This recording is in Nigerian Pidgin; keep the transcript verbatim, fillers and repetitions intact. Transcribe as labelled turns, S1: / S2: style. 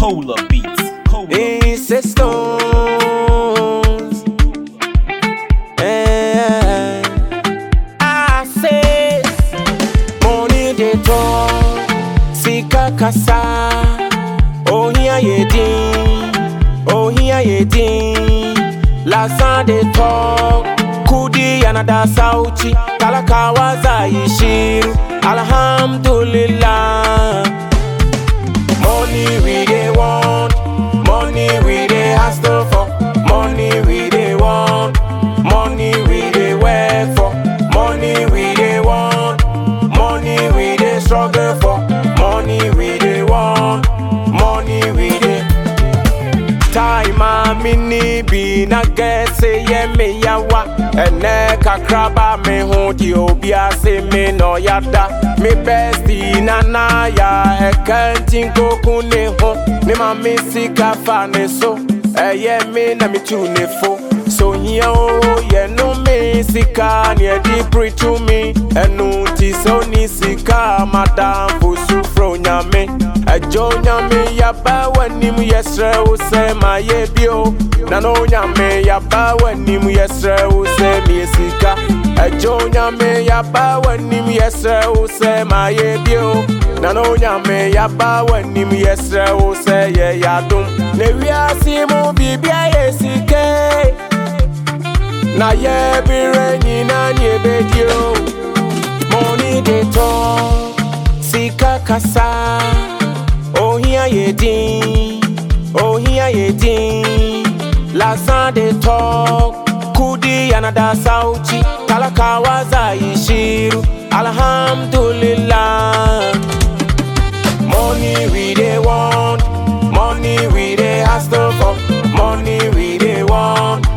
S1: Cola beats. Cola.
S2: It's a stones. Eh, I say, money they talk, sika kasa. Oh here ye din, oh here ye din. Last they talk, kudi anada sauti, kalakawaza ishiru. Alhamdulillah. Money we dey want, money we dey hustle for, money we dey want, money we dey work for, money we dey want, money we dey struggle for, money we dey want, money we dey. Time a mini be na get say ye me yawa, ene kakraba me hu di obi ase me no yada. Me bestie nana ya ekantin koku ne ho, me ma me sika fa ne so, eye me na me tu ne fo. So here oh ye no me sika ni e di preach to me, enu ti so ni sika madam fusu fro nyame. Ejo nyame ya ba wani mu yesre wo se ma ye bio, na no nyame ya ba wani mu yesre wo se mi sika. Ejo nyame ya ba wani mu yesre wo se ma ye bio, na no nyame ya ba wani mu yesre wo se ye yadum. Ne wi asi mu bibia ye sike, na ye bire nyina ni ebedio. Money dey talk, sika kasa. Oh here ye din, oh here ye din. Last they talk, kudi anada sauti, kalakawaza ishiru. Alhamdulillah. Money we dey want, money we dey hustle for, money we dey want,